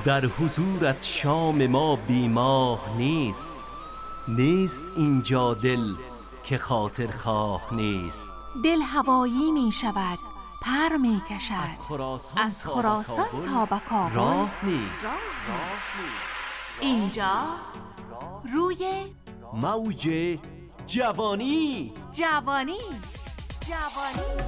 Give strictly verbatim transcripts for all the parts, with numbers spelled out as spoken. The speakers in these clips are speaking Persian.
در حضورت شام ما بیماه نیست. نیست اینجا دل که خاطر خواه نیست. دل هوایی می شود، پر می کشد، از خراسان, از خراسان تا به کابل راه نیست. اینجا روی موج جوانی. جوانی جوانی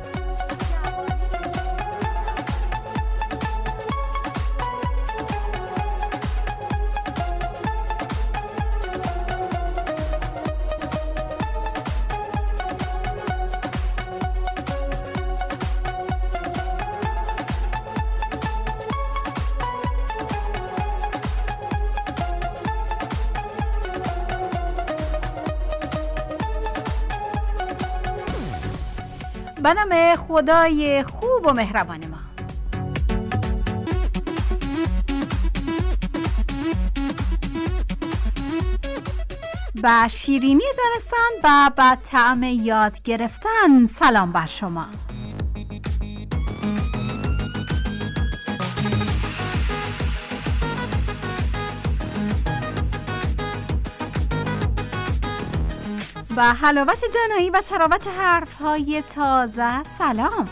به نام خدای خوب و مهربان ما. با شیرینی دانستن و با طعم یاد گرفتن سلام بر شما. با حلاوت دانایی و تراوت حرف‌های تازه سلام.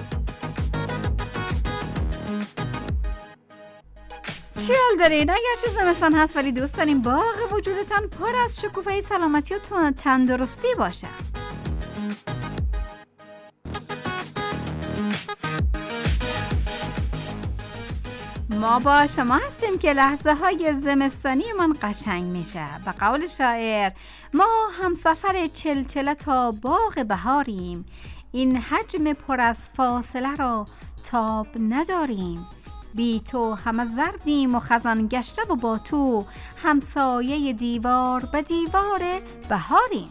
چی حال دارین؟ اگرچه زمستان هست ولی دوست داریم باغ وجودتان پر از شکوفه سلامتی و تندرستی باشه. ما با شما هستیم که لحظه های زمستانی من قشنگ میشه. به قول شاعر ما همسفر چلچله تا باغ بهاریم، این حجم پر از فاصله را تاب نداریم. بی تو همه زردیم و خزان گشته و با تو همسایه دیوار به دیوار بهاریم.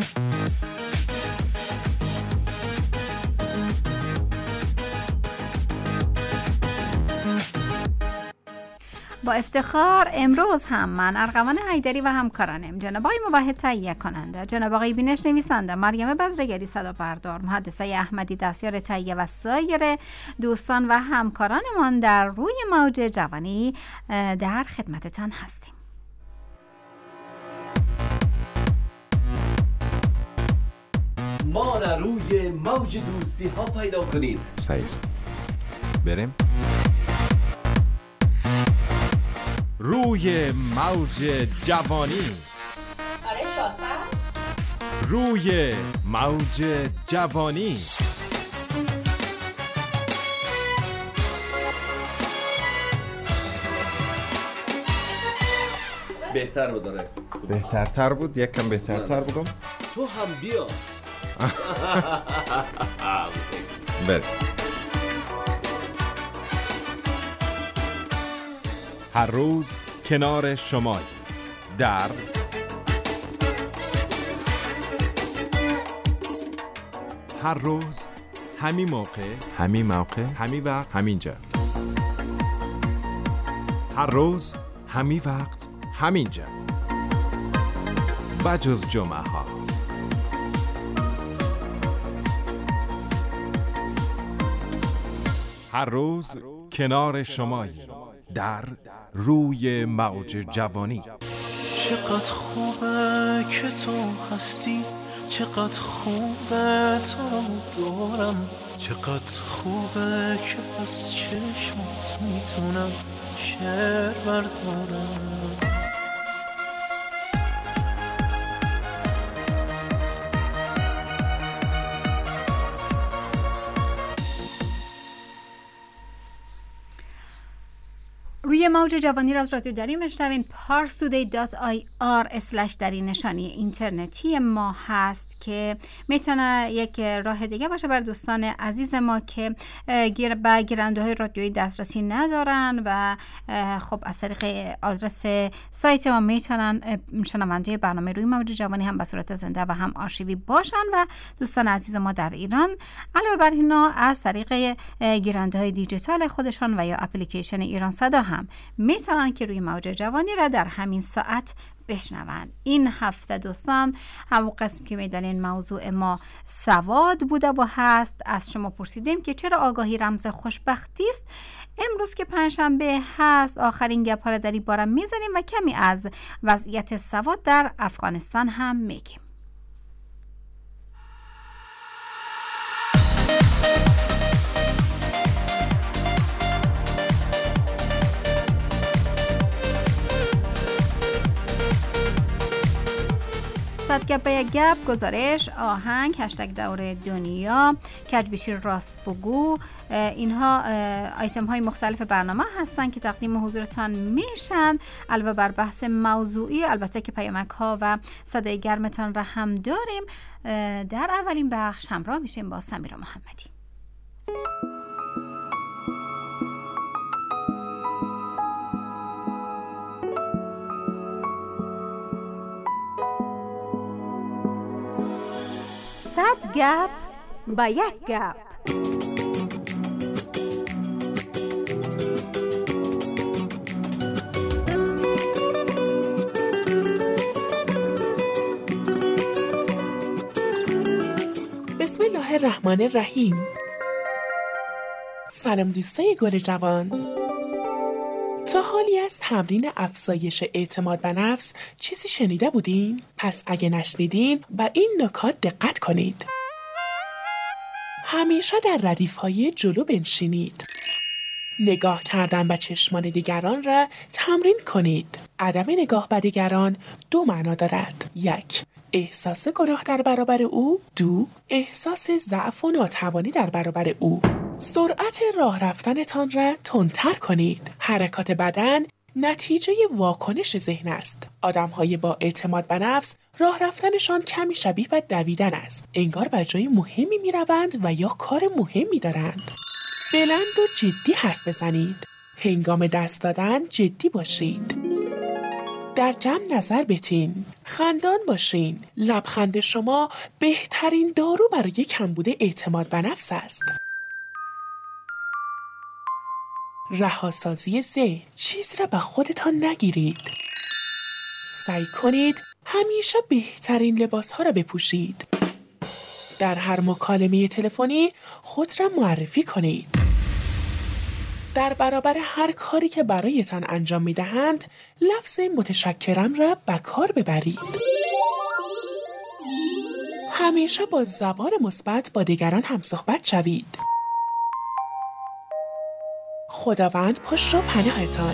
با افتخار امروز هم من ارغوان حیدری و همکارانم جناب آقای موحد تهیه کننده، جناب آقای بینش نویسنده، مریم بزرگری صدا بردار، محدثه احمدی دستیار تهیه و سایر دوستان و همکارانمان در روی موج جوانی در خدمتتان هستیم. ما را روی موج دوستی ها پیدا کنید. سایست بریم روی موج جوانی. آره شاطر. روی موج جوانی. بهتر بود داره. بهترتر بود، یک کم بهترتر بگم. تو هم بیا. بریم. هر روز کنار شمای در هر روز همین موقع همین موقع همین وقت همینجا. هر روز همین وقت همینجا بجز جمعه ها. هر روز کنار شمای در روی موج جوانی. چقدر خوبه که تو هستی، چقدر خوبه تو دارم، چقدر خوبه که از چشمات میتونم شعر بردارم. روی موج جوانی را از رادیو دری میشنوین. پارستودی دات آی آر اسلش دری نشانی اینترنتی ما هست که میتونه یک راه دیگه باشه بر دوستان عزیز ما که گیر به گیرنده های رادیویی دسترسی ندارن و خب از طریق آدرس سایت ما میتونن شنونده برنامه روی موج جوانی هم به صورت زنده و هم آرشیوی باشن. و دوستان عزیز ما در ایران علاوه بر اینا از طریق گیرنده های دیجیتال خودشان و یا اپلیکیشن ایران صدا هم میتونن که روی موج جوانی را در همین ساعت بشنون. این هفته دوستان همون قسم که میدانین موضوع ما سواد بوده و هست. از شما پرسیدیم که چرا آگاهی رمز خوشبختی است. امروز که پنجشنبه هست آخرین گپ ها را در این باره میزنیم و کمی از وضعیت سواد در افغانستان هم میگیم. صد گپ به یک گپ، گزارش، آهنگ، هشتگ دور دنیا، کجبیشی راست بگو، اینها آیتم های مختلف برنامه هستند که تقدیم حضورتان میشن. علاوه بر بحث موضوعی البته که پیامک ها و صدای گرمتان را هم داریم. در اولین بخش همراه میشیم با سمیرا محمدی. صد گپ با یک گپ. بسم الله الرحمن الرحیم. سلام دوستای گل جوان. تا حالی از تمرین افزایش اعتماد به نفس چیزی شنیده بودین؟ پس اگه نشنیدین به این نکات دقت کنید. همیشه در ردیف‌های جلو بنشینید. نگاه کردن به چشمان دیگران را تمرین کنید. عدم نگاه به دیگران دو معنا دارد. یک، احساس گناه در برابر او. دو، احساس ضعف و ناتوانی در برابر او. سرعت راه رفتنتان را تندتر کنید. حرکات بدن نتیجه واکنش ذهن است. آدم‌های با اعتماد به نفس راه رفتنشان کمی شبیه به دویدن است. انگار به جای مهمی می‌روند و یا کار مهمی دارند. بلند و جدی حرف بزنید. هنگام دست دادن جدی باشید. در جمع نظر بتین. خندان باشین. لبخند شما بهترین دارو برای کمبود اعتماد به نفس است. رهاسازی ذهن. چیز را به خودتان نگیرید. سعی کنید همیشه بهترین لباس ها را بپوشید. در هر مکالمه تلفنی خود را معرفی کنید. در برابر هر کاری که برایتان انجام می دهند لفظ متشکرم را به کار ببرید. همیشه با زبان مثبت با دیگران هم صحبت شوید. خداوند پشت و پناهتان.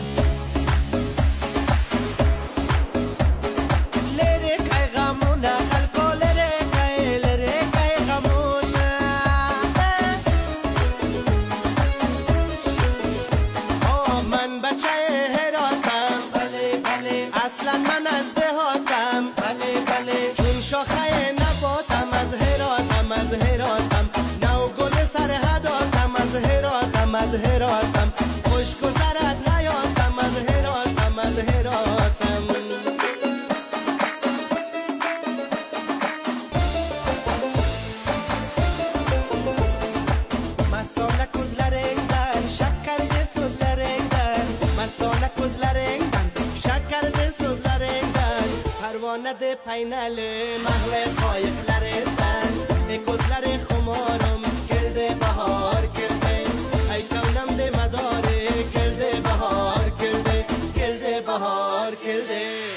de painale mahle qayq laristan ekozlar khumaram kelde bahar kelde ay kaunam de madare kelde bahar kelde kelde bahar kelde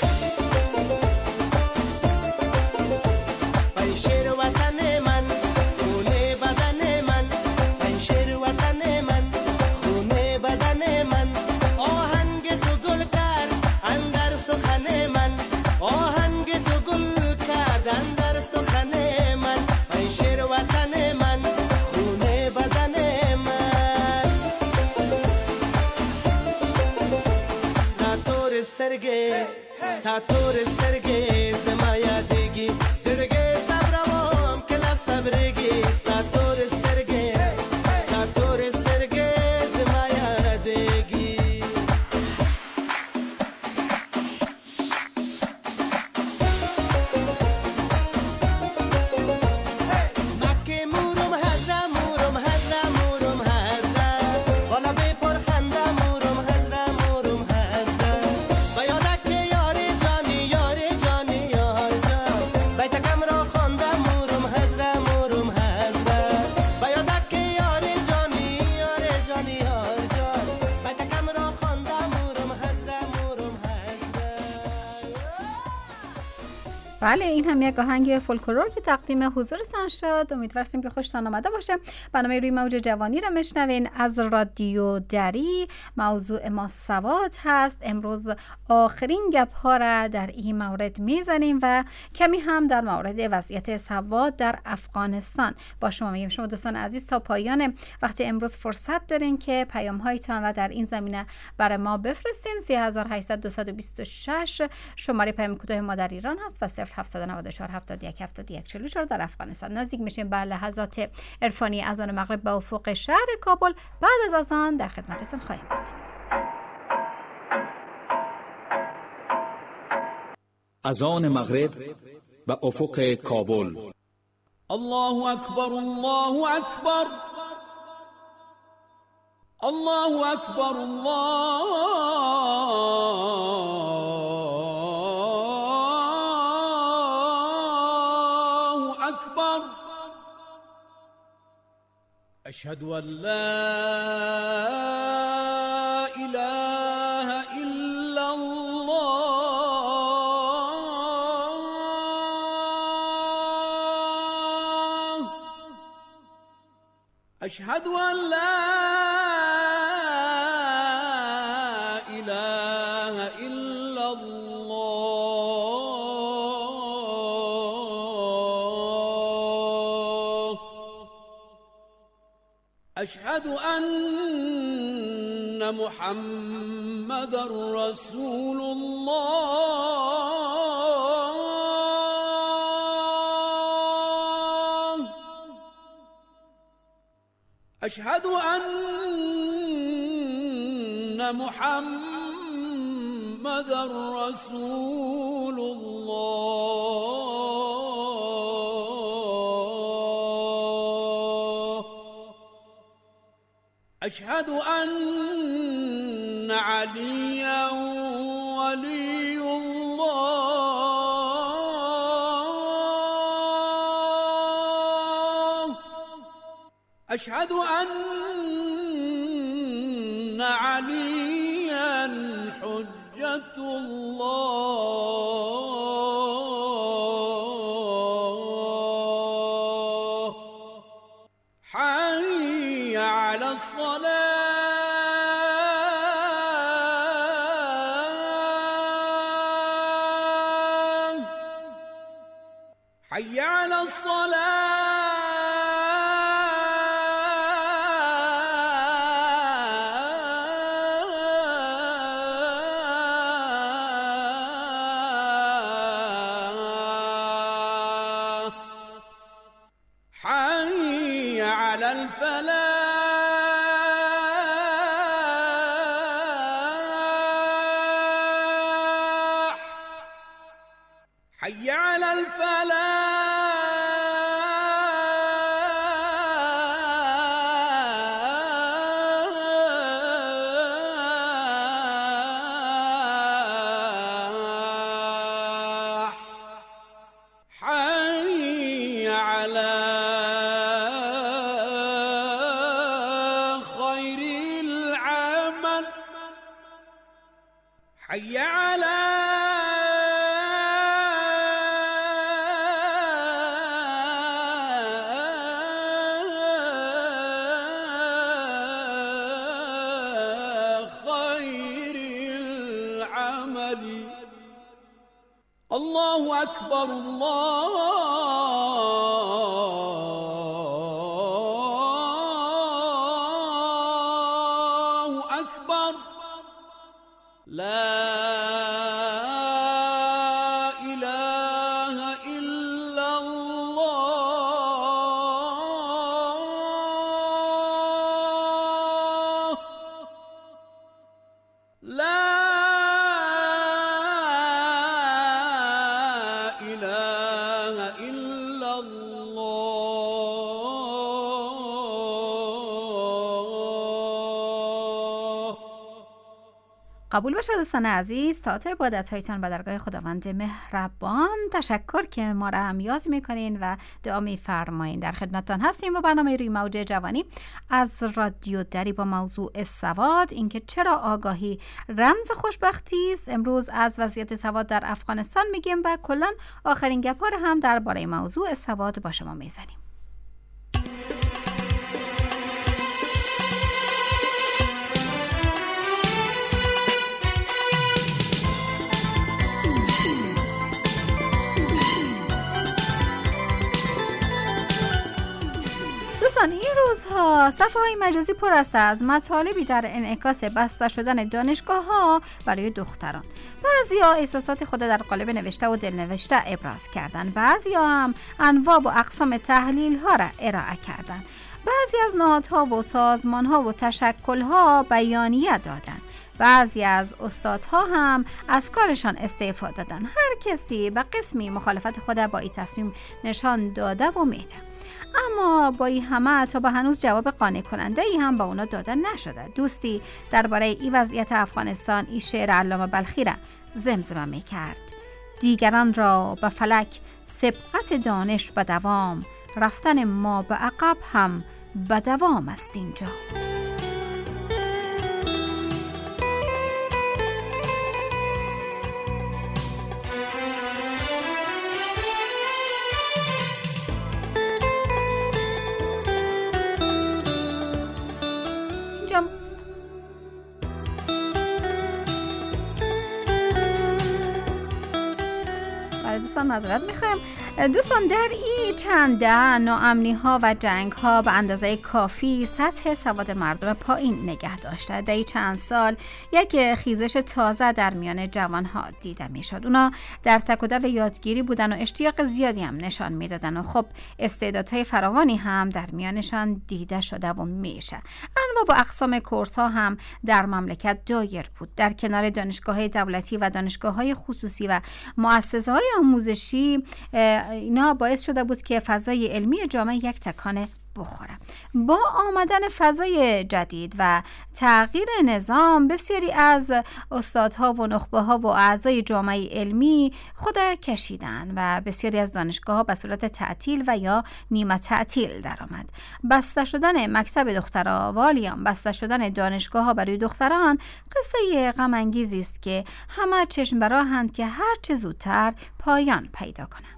ay sher watan man khune badan man ay sher watan man khune badan man ohang tu gul kar andar sukhane man ohang sta tore sterge samaya degi zirge sabravom kala sabregi sta tore sterge sta tore sterge samaya degi makke murum hazra murum hazra murum hazra wala be por khanda murum hazra murum hazra bayadak بله، این هم یک آهنگ فولکلور که تقدیم حضورتان شد. امیدواریم که خوشتان آمده باشه. برنامه روی موج جوانی را میشنوین از رادیو دری. موضوع ما سواد هست. امروز آخرین گپ ها را در این مورد میزنیم و کمی هم در مورد وضعیت سواد در افغانستان با شما میگیم. شما دوستان عزیز تا پایان وقت امروز فرصت دارین که پیام هایتان را در این زمینه برای ما بفرستین. سه هزار و هشتصد دویست و بیست و شش شماره پیام کوتاه ما در ایران هست و صفر هفتصد و نود و چهار هفتاد و یک هفتاد و یک چهل و چهار در افغانستان. نزدیک میشیم به لحظات عرفانی اذان مغرب به افق شهر کابل. بعد از اذان در خدمتتون خواهیم بود. اذان مغرب به افق کابل. الله اکبر، الله اکبر، الله اکبر، الله اکبر. اشهد ان لا اله الا الله. اشهد ان لا أشهد أن محمد رسول الله. أشهد أن محمد رسول الله. أشهد أن عليا ولي الله. أشهد أن عليا حجة الله. حي على الصلاة. حي على الصلاة. حي على الفلاح. حي على الفلاح. حي على خير العمل. حي على خير العمل. الله أكبر، الله أكبر. لا إله إلا الله. لا إله إلا الله. قبول باشه دوستان عزیز. تا عبادت هایتان به درگاه خداوند مهربان. تشکر که ما را هم یاد میکنین و دعا میفرمایین. در خدمتتان هستیم با برنامه روی موج جوانی از رادیو دری با موضوع سواد، اینکه چرا آگاهی رمز خوشبختی است. امروز از وضعیت سواد در افغانستان میگیم و کلا آخرین گپا رو هم درباره موضوع سواد با شما میزنیم. دوستان این روزها صفحه های مجازی پر است از مطالبی در انعکاس بسته شدن دانشگاه ها برای دختران. بعضی ها احساسات خود در قالب نوشته و دلنوشته ابراز کردن، بعضی ها هم انواع و اقسام تحلیل ها را ارائه کردن، بعضی از نهادها و سازمان ها و تشکل ها بیانیه دادن، بعضی از استادها هم از کارشان استعفا دادن. هر کسی به قسمی مخالفت خود با این تصمیم نشان داده و میده، اما با این همه تا به هنوز جواب قانع کننده ای هم با اونا داده نشده. دوستی درباره این وضعیت افغانستان این شعر علامه بلخی را زمزمه می کرد: دیگران را به فلک سبقت دانش به دوام، رفتن ما به عقب هم به دوام است اینجا. دوستان معذرت میخوایم. دوستان در این چند ده ناامنی ها و جنگ ها به اندازه کافی سطح سواد مردم پایین نگه داشته. در این چند سال یک خیزش تازه در میان جوان ها دیده میشد. اونا در تک و دو یادگیری بودن و اشتیاق زیادی هم نشان میدادن و خب استعدادهای فراوانی هم در میانشان دیده شده و میشه. انواع و اقسام کورس ها هم در مملکت دایر بود. در کنار دانشگاه دولتی و دانشگاه های خصوصی و مؤسسه های آموزشی، اینا باعث شده بود که فضای علمی جامعه یک تکان بخوره. با آمدن فضای جدید و تغییر نظام، بسیاری از استادها و نخبه ها و اعضای جامعه علمی خود کشیدن و بسیاری از دانشگاه ها به صورت تعطیل و یا نیمه تعطیل درآمد. بسته شدن مکتب دخترآوالیان، بسته شدن دانشگاه ها برای دختران قصه غم انگیزی است که همه چشم براهند که هر چه زودتر پایان پیدا کنه.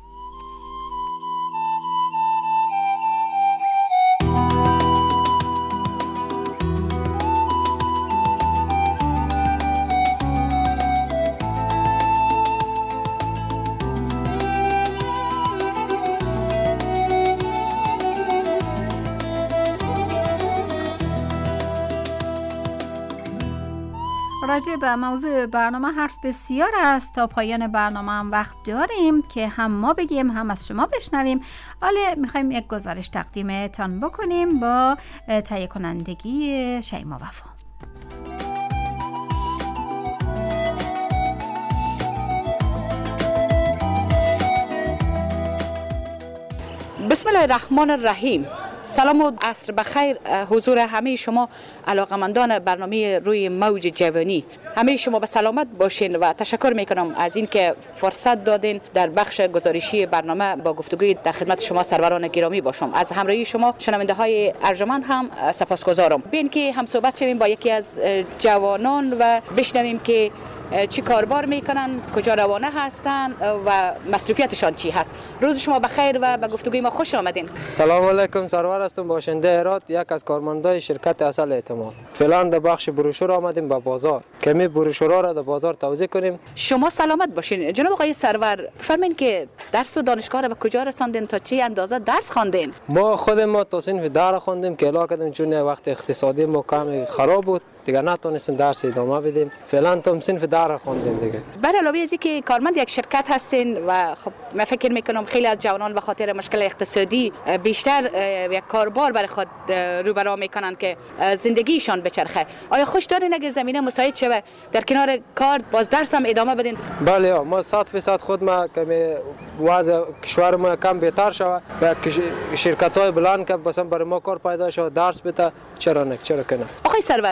راجع به موضوع برنامه حرف بسیار است. تا پایان برنامه هم وقت داریم که هم ما بگیم هم از شما بشنویم. حالا میخوایم یک گزارش تقدیمتان بکنیم با تهیه کنندگی شیما وفا. بسم الله الرحمن الرحیم. سلام و عصر بخیر حضور همه شما علاقمندان برنامه روی موج جوانی. همه شما به سلامت باشین و تشکر میکنم از این که فرصت دادین در بخش گزارشی برنامه با گفتگوی در خدمت شما سروران گرامی باشم. از همراهی شما شنونده های ارجمند هم سپاسگزارم. بین که هم صحبت شویم با یکی از جوانان و بشنویم که چی کاربار میکنن، کجا روانه هستن و مصروفیتشان چی هست. روز شما بخیر و به گفتگوی ما خوش آمدین. سلام علیکم، سرور هستم، باشنده هرات، یک از کارمندای شرکت اصل اعتماد. فعلا در بخش بروشور آمدیم به بازار، کمی بروشورها را در بازار توضیح کنیم. شما سلامت باشین. جناب آقای سرور، فرمایید که درس و دانشگاه را به کجا رساندین، تا چه اندازه درس خواندین؟ ما خود ما تا صنف در خواندیم که الا کردیم، چون وقت اقتصادی ما کمی خراب بود دیگه نتونستیم درس ادامه بدیم. فعلا تا صنف در خواندیم دیگه. بر علاوه از اینکه کارمند یک شرکت هستین و خب من فکر میکنم خیلی از جوانان به خاطر مشکل اقتصادی بیشتر یک کاربار برای خود روبرو میکنن که زندگیشان بچرخه. آیا خوش دارین اگر زمینه مساعد شه در کنار کار باز درس هم ادامه بدین؟ بله، ما صد فیصد خود ما کمی وضع کشور ما کم بهتر شود و شرکت های بلند که مثلا برای ما کار پیدا شود درس بده، چرا نه، چرا کنه. آقای سرور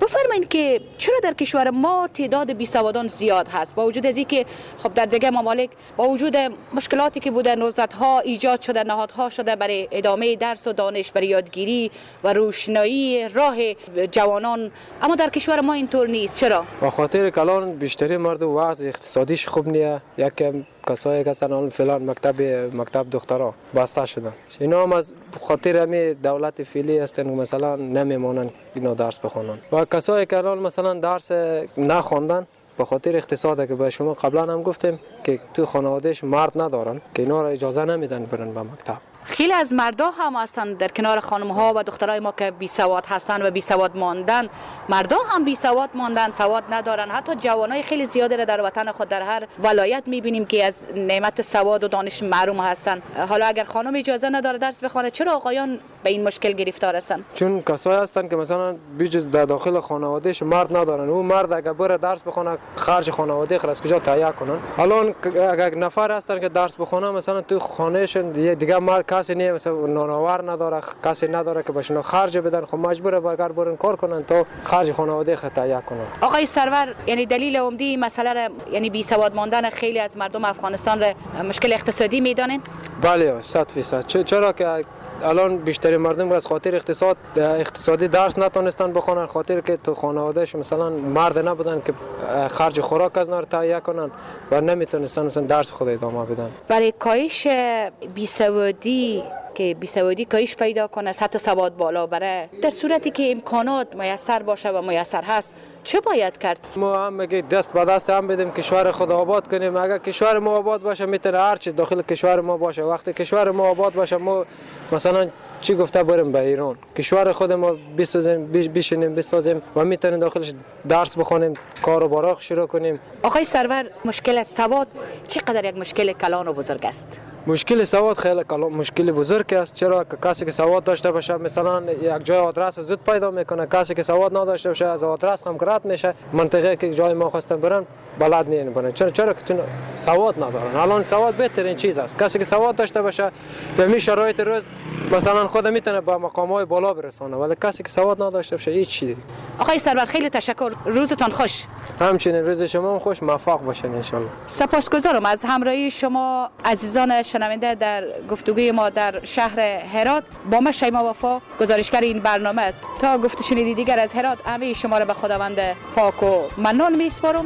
بفرمایید که چرا در کشور ما تعداد بیسوادان زیاد هست، با وجود از اینکه خب در دیگه ممالک با وجود مشکلاتی که بوده نهضت‌ها ایجاد شده، نهادها شده برای ادامه درس و دانش، برای یادگیری و روشنایی راه جوانان، اما در کشور ما اینطور نیست. چرا؟ به خاطر که الان بیشتری مردم وضع اقتصادیش خوب نیست. یک کسایی که الان فلان مکتب مکتب دخترها بسته شدن، اینا هم از خاطر همین دولت فعلی هستن و مثلا نمیمونن اینا درس بخونن. و کسایی که الان مثلا درس نخوندن به خاطر اقتصاده که به شما قبلا هم گفتیم که تو خانوادهش مرد ندارن که اینا را اجازه نمیدن برن به مکتب. خیلی از مردا هم هستن در کنار خانم ها و دخترای ما که بی سواد هستن و بی سواد ماندن. مردا هم بی سواد ماندن، سواد ندارن. حتی جوانای خیلی زیادی را در وطن خود در هر ولایت میبینیم که از نعمت سواد و دانش محروم هستن. حالا اگر خانم اجازه نداره درس بخونه، چرا آقایان به این مشکل گرفتار هستن؟ چون کسایی هستن که مثلا بیجز در داخل خانوادهش مرد ندارن. اون مرد اگر بره درس بخونه خرج خانواده خود از کجا تهیه کنن؟ الان اگر نفر هستن که درس بخونه مثلا تو خانهشون دیگه مرد کسی نیست، مثلا نانآور نداره، کسی نداره که بهشون خرج بدن، خب مجبوره برگر برن کار کنن تا خرج خانواده خود تهیه کنن. آقای سرور، یعنی دلیل عمده مسئله را، یعنی بی سواد ماندن خیلی از مردم افغانستان را مشکل اقتصادی میدانین؟ بله صد فیصد. چرا که الان بیشتر مردم از خاطر اقتصاد اقتصادی درس نتونستن بخونن، خاطر که تو خانوادهش مثلا مرد نبودن که خرج خوراک از نار تهیه کنن و نمیتونستن مثلا درس خود ادامه بدن. برای کاهش بیسوادی که بیسوادی کاهش پیدا کنه، سطح سواد بالا بره، در صورتی که امکانات میسر باشه و میسر هست، چه باید کرد؟ ما هم میگه دست به دست هم بدیم کشور خود آباد کنیم. اگر کشور ما آباد باشه میتونه هر چیز داخل کشور ما باشه. وقتی کشور ما آباد باشه ما مثلا چی گفته بریم به ایران، کشور خود ما بسازیم، بشینیم بسازیم و میتونیم داخلش درس بخونیم، کار و باراق شروع کنیم. آقای سرور، مشکل سواد چقدر یک مشکل کلان و بزرگ است؟ مشکل سواد خیلی کلان مشکل بزرگ است. چرا که کسی که سواد داشته باشه مثلا یک جای آدرس زود پیدا میکنه، کسی که سواد نداشته باشه از آدرس هم رد میشه، منطقه که جای ما خواستن برن بلد نیستن برن. چرا چرا که چون سواد ندارن. الان سواد بهترین چیز است. کسی که سواد داشته باشه به می شرایط روز مثلا خود میتونه به مقام‌های بالا برسونه، ولی کسی که سواد نداشته باشه هیچ چیزی. آقای سرور خیلی تشکر، روزتان خوش. همچنین روز شما هم خوش، موفق باشین ان شاء الله. سپاسگزارم از همراهی شما عزیزان شنونده در گفتگوی ما در شهر هرات. با من شیما وفا، گزارشگر این برنامه. تا گفته شنیدی دیگر از هرات، همه شما را به خداوند پاک و منان میسپارم.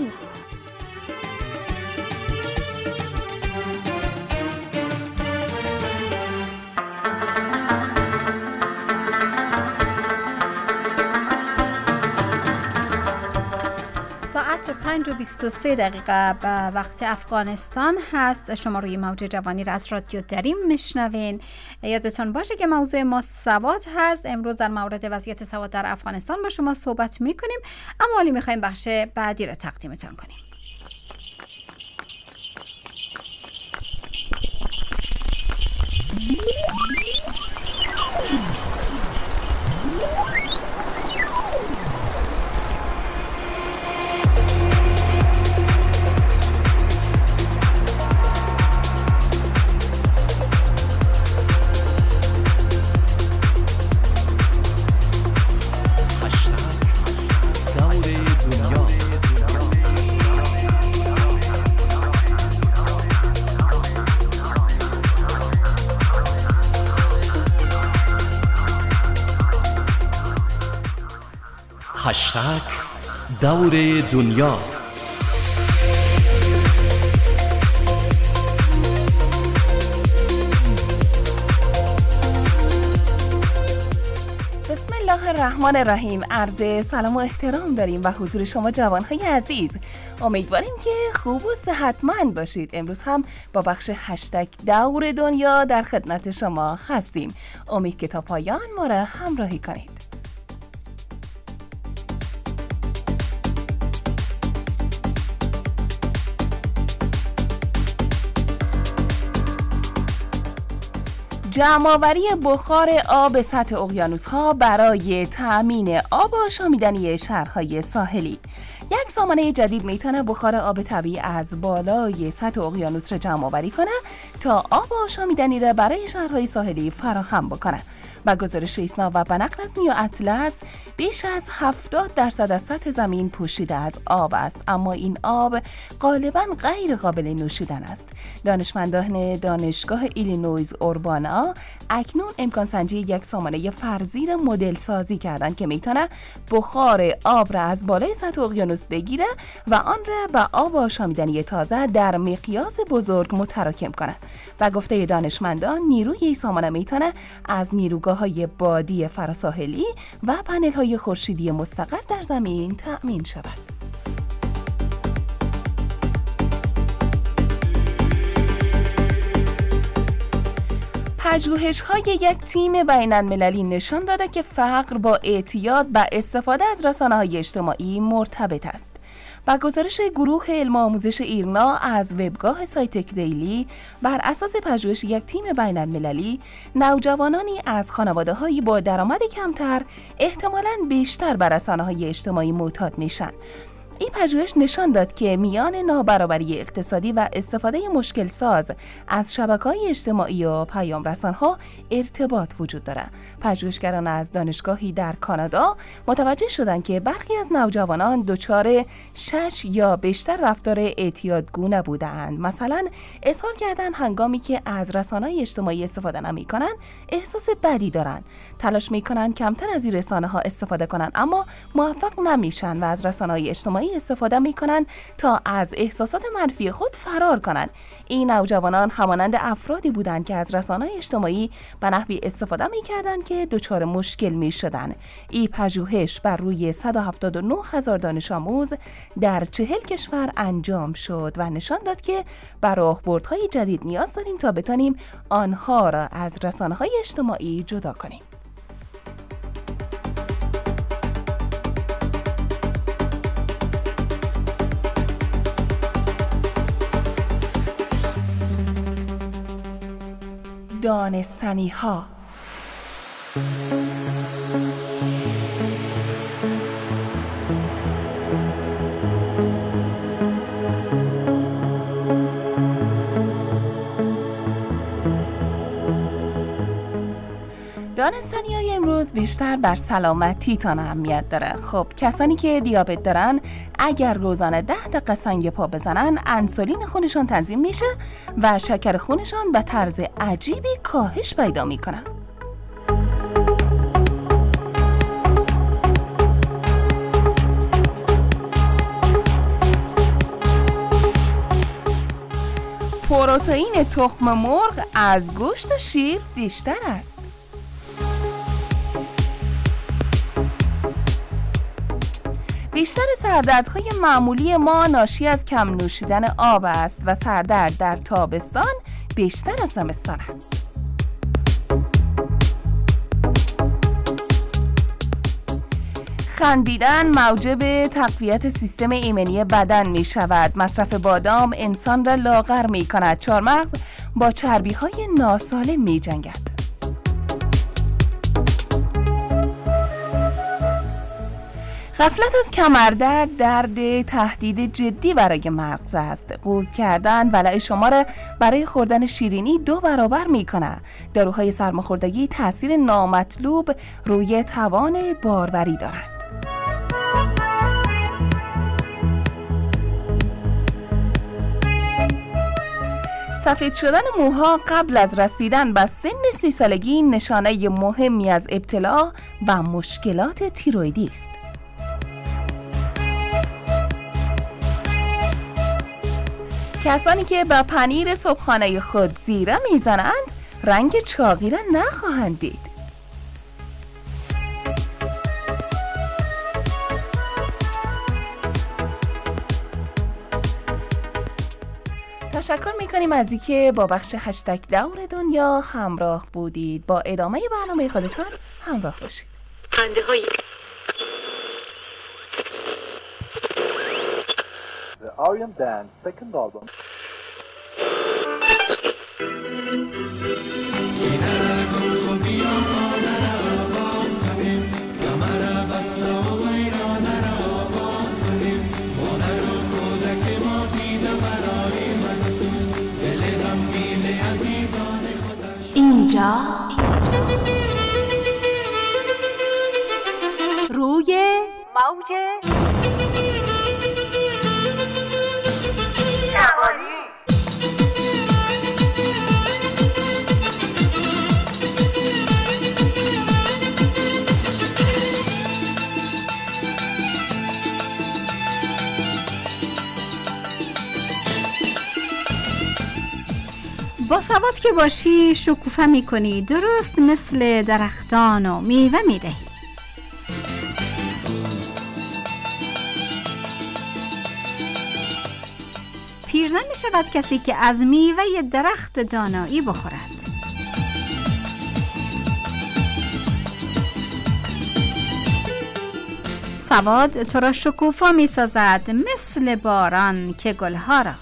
پنج و بیست و سه دقیقه به وقت افغانستان هست. شما روی موج جوانی را از رادیو دریم میشنوین. یادتون باشه که موضوع ما سواد هست. امروز در مورد وضعیت سواد در افغانستان با شما صحبت میکنیم، اما حالا میخوایم بخش بعدی را تقدیمتان کنیم. هشتگ دور دنیا. بسم الله الرحمن الرحیم. عرض سلام و احترام داریم و حضور شما جوانهای عزیز. امیدواریم که خوب و صحتمند باشید. امروز هم با بخش هشتگ دور دنیا در خدمت شما هستیم. امید که تا پایان ما را همراهی کنید. جمع‌آوری بخار آب سطح اقیانوس‌ها برای تأمین آب آشامیدنی شهرهای ساحلی. یک سامانه جدید میتونه بخار آب طبیعی از بالای سطح اقیانوس را جمع‌آوری کنه تا آب آشامیدنی را برای شهرهای ساحلی فراهم بکنه. با گزارش ایسنا و بنقل از نیو اطلس، بیش از هفتاد درصد از سطح زمین پوشیده از آب است، اما این آب غالباً غیر قابل نوشیدن است. دانشمندان دانشگاه ایلینویز اوربانا اکنون امکان سنجی یک سامانه فرضی را مدل سازی کردند که میتونه بخار آب را از بالای سطح اقیانوس بگیره و آن را به آب آشامیدنی تازه در مقیاس بزرگ متراکم کنه. و گفته دانشمندان، نیروی این سامانه میتونه از نیروگاه‌های بادی فراساحلی و پنل‌های خورشیدی مستقر در زمین تأمین شود. پژوهش‌های یک تیم بین‌المللی نشان داده که فقر با اعتیاد به استفاده از رسانه‌های اجتماعی مرتبط است. با گزارش گروه علم آموزش ایرنا از وبگاه سایتک دیلی، بر اساس پژوهش یک تیم بین‌المللی، نوجوانانی از خانواده‌هایی با درآمد کمتر احتمالاً بیشتر بر رسانه‌های اجتماعی معتاد میشن. این پژوهش نشان داد که میان نابرابری اقتصادی و استفاده مشکل ساز از شبکه‌های اجتماعی و پیام رسان‌ها ارتباط وجود دارد. پژوهشگران از دانشگاهی در کانادا متوجه شدند که برخی از نوجوانان دچار شش یا بیشتر رفتار اعتیادگونه بودند. مثلا اظهار کردند هنگامی که از رسانه‌های اجتماعی استفاده نمی‌کنند احساس بدی دارند. تلاش می‌کنند کمتر از این رسانه‌ها استفاده کنند، اما موفق نمیشن و از رسانه‌های اجتماعی استفاده میکنن تا از احساسات منفی خود فرار کنند. این نوجوانان همانند افرادی بودند که از رسانه‌های اجتماعی به نحوی استفاده میکردند که دچار مشکل میشدند. این پژوهش بر روی صد و هفتاد و نه هزار دانش آموز در چهل کشور انجام شد و نشان داد که بر راهبردهای جدید نیاز داریم تا بتانیم آنها را از رسانه‌های اجتماعی جدا کنیم. دانستنی ها. دانستنی های امروز بیشتر بر سلامتی تان اهمیت داره. خب کسانی که دیابت دارن اگر روزانه ده دقیقه سنگ پا بزنن، انسولین خونشان تنظیم میشه و شکر خونشان به طرز عجیبی کاهش پیدا میکنه. پروتئین تخم مرغ از گوشت و شیر بیشتر است. بیشتر سردردهای معمولی ما ناشی از کم نوشیدن آب است و سردرد در تابستان بیشتر از زمستان است. خندیدن موجب تقویت سیستم ایمنی بدن می شود. مصرف بادام انسان را لاغر می کند. چهارمغز با چربی های ناسالم می جنگد. غفلت از کمردرد درد تهدید جدی برای مغز است. قوز کردن ولع شما را برای خوردن شیرینی دو برابر می کند. داروهای سرماخوردگی تاثیر نامطلوب روی توان باروری دارند. سفید شدن موها قبل از رسیدن به سن سی سالگی نشانه مهمی از ابتلا و مشکلات تیروئیدی است. کسانی که به پنیر صبحانه خود زیره میزنند رنگ چاقی را نخواهند دید. تشکر میکنیم از اینکه با بخش هشتگ دور دنیا همراه بودید. با ادامه برنامه خودتان همراه باشید. خنده های The R E M Dance second album. موج جوانی. با سواد که باشی شکوفه میکنی، درست مثل درختان و میوه میدهی. پیر نمیشود کسی که از میوه درخت دانایی بخورد. سواد تو را شکوفا میسازد مثل باران که گلها را.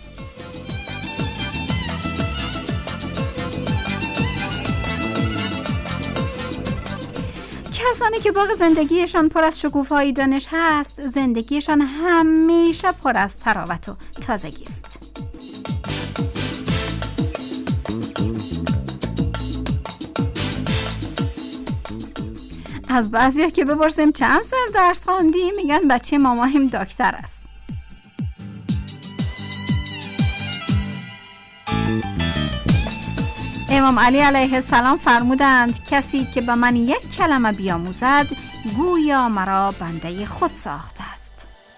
کسانی که باغ زندگیشان پر از شکوفایی دانش هست، زندگیشان همیشه پر از تراوت و تازگی است. از بعضیا که بپرسیم چند سال درس خواندی، میگن بچه مامایم دکتر است. امام علی علیه السلام فرمودند کسی که به من یک کلمه بیاموزد گویا مرا بنده خود ساخته است.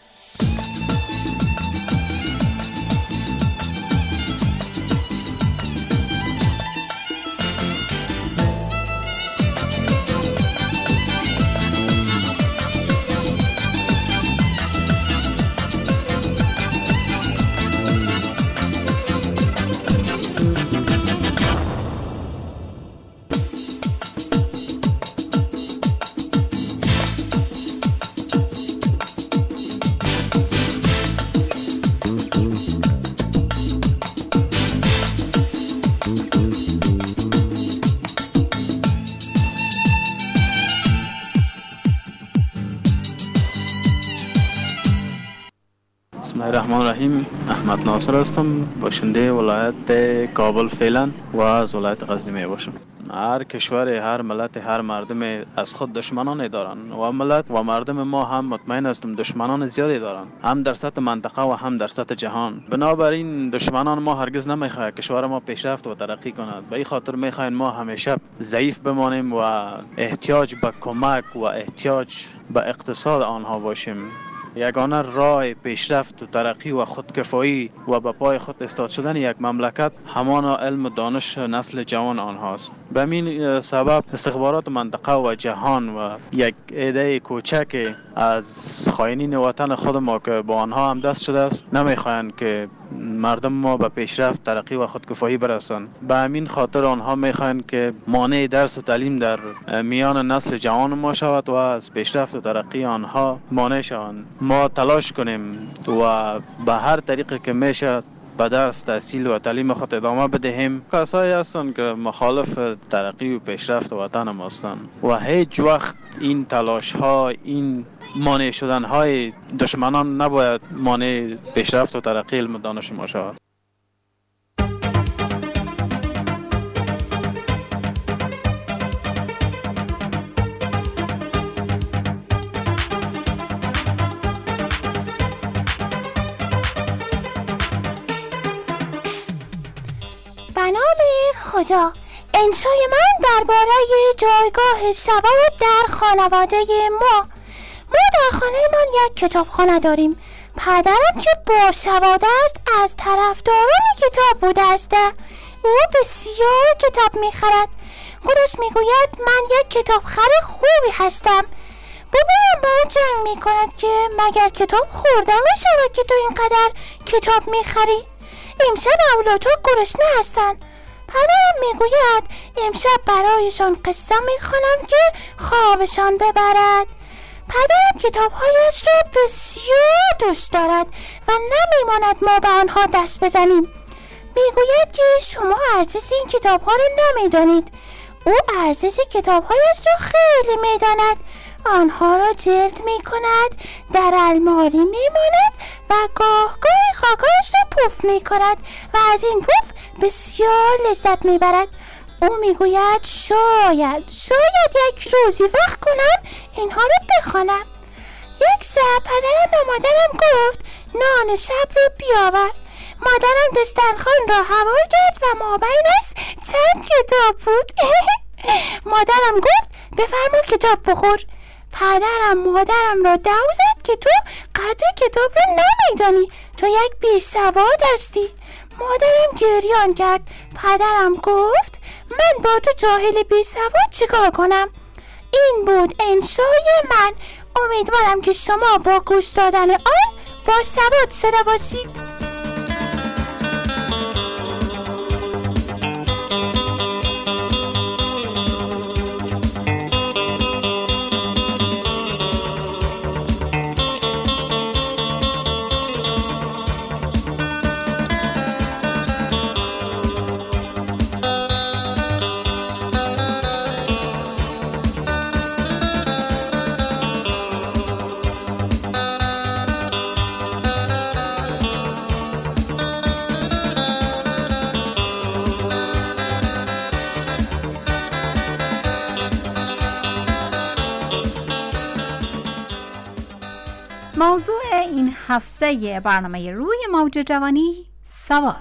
بسم الله الرحمن الرحیم. احمد ناصر هستم، باشنده ولایت کابل فعلا و از ولایت غزنی می باشم. هر کشور، هر ملت، هر مردم از خود دشمنان دارن و ملت و مردم ما هم مطمئن هستم دشمنان زیادی دارن، هم در سطح منطقه و هم در سطح جهان. بنابراین دشمنان ما هرگز نمیخواد کشور ما پیشرفت و ترقی کند. به این خاطر میخواین ما همیشه ضعیف بمانیم و احتیاج به کمک و احتیاج به اقتصاد آنها باشیم. یگانه راه پیشرفت و ترقی و خودکفایی و به پای خود ایستاد شدن یک مملکت همان علم و دانش نسل جوان آنهاست. به همین سبب استخبارات منطقه و جهان و یک ایده کوچک از خائنین وطن خود ما که با آنها هم دست شده است نمیخواهند که مردم ما به پیشرفت، ترقی و خودکفایی برسند. به همین خاطر آنها میخواهند که مانع درس و تعلیم در میان نسل جوان ما شود و از پیشرفت و ترقی آنها مانع شوند. ما تلاش کنیم و به هر طریقی که میشه به درس، تحصیل و تعلیم خود ادامه بدهیم. کسایی هستند که مخالف ترقی و پیشرفت وطن ما هستند و هیچ وقت این تلاش ها، این مانع شدن های دشمنان نباید مانع پیشرفت و ترقی علم و دانش ما شود. خدا، انشای من درباره جایگاه سواد در خانواده ما. ما در خانه من یک کتابخانه داریم. پدرم که باسواد است از طرفداران کتاب بوده است. او بسیار کتاب میخرد. خودش میگوید من یک کتابخر خوبی هستم. بابایم با او جنگ میکند که مگر کتاب خورده میشود که تو اینقدر کتاب میخری؟ امشب اولادها گرسنه هستند. پدرم میگوید امشب برایشان قصه میخوانم که خوابشان ببرد. پدرم کتابهایش را بسیار دوست دارد و نمیماند ما به آنها دست بزنیم. میگوید که شما ارزش این کتابها را نمیدانید. او ارزش کتابهایش را خیلی میداند. آنها را جلد میکند، در الماری میماند و گاه گاهی خاکایش را پف میکند و از این پف بسیار لذت میبرد. او میگوید شاید شاید یک روزی وقت کنم اینها را بخوانم. یک شب پدرم به مادرم گفت نان شب رو بیاور. مادرم دسترخوان را هوار کرد و مابینش چند کتاب بود. مادرم گفت بفرما کتاب بخور. پدرم مادرم را دو زد که تو قدر کتاب را نمیدانی، تو یک بی‌سواد هستی. مادرم گریان کرد. پدرم گفت من با تو جاهل بی‌سواد چیکار کنم؟ این بود انشای من. امیدوارم که شما با گوش دادن آن با سواد شده باشید. موضوع این هفته برنامه روی موج جوانی سواد.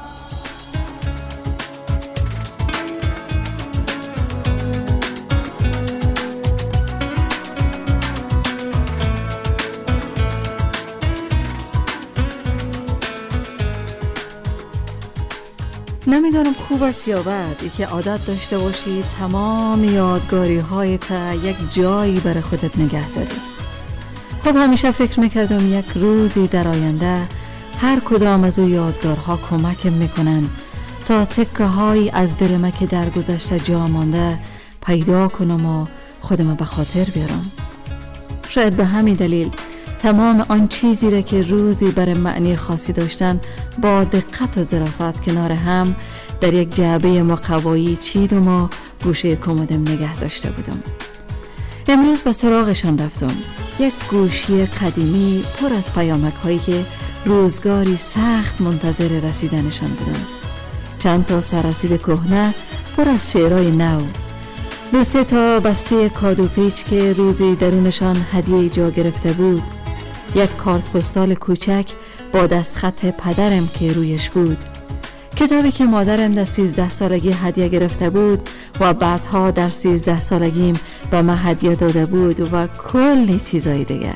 نمیدانم خوب است یا بد که عادت داشته باشی تمام یادگاری های تا یک جایی برای خودت نگه داری. خب همیشه فکر میکردم یک روزی در آینده هر کدام از او یادگارها کمک میکنن تا تکه هایی از دل من که در گذشته جا مانده پیدا کنم و خودم به خاطر بیارم. شاید به همین دلیل تمام آن چیزی را که روزی برای معنی خاصی داشتن با دقت و ظرافت کنار هم در یک جعبه مقوایی چیدم و گوشه کمدم نگه داشته بودم. امروز به سراغشان رفتم. یک گوشی قدیمی پر از پیامک هایی که روزگاری سخت منتظر رسیدنشان بودم. چند تا سررسید کهنه پر از شعرهای نو. دو سه تا بسته کادو پیچ که روزی درونشان هدیه جا گرفته بود. یک کارت پستال کوچک با دستخط پدرم که رویش بود. کتابی که مادرم در سیزده سالگی هدیه گرفته بود و بعدها در سیزده سالگیم به من هدیه داده بود و کلی چیزای دیگه.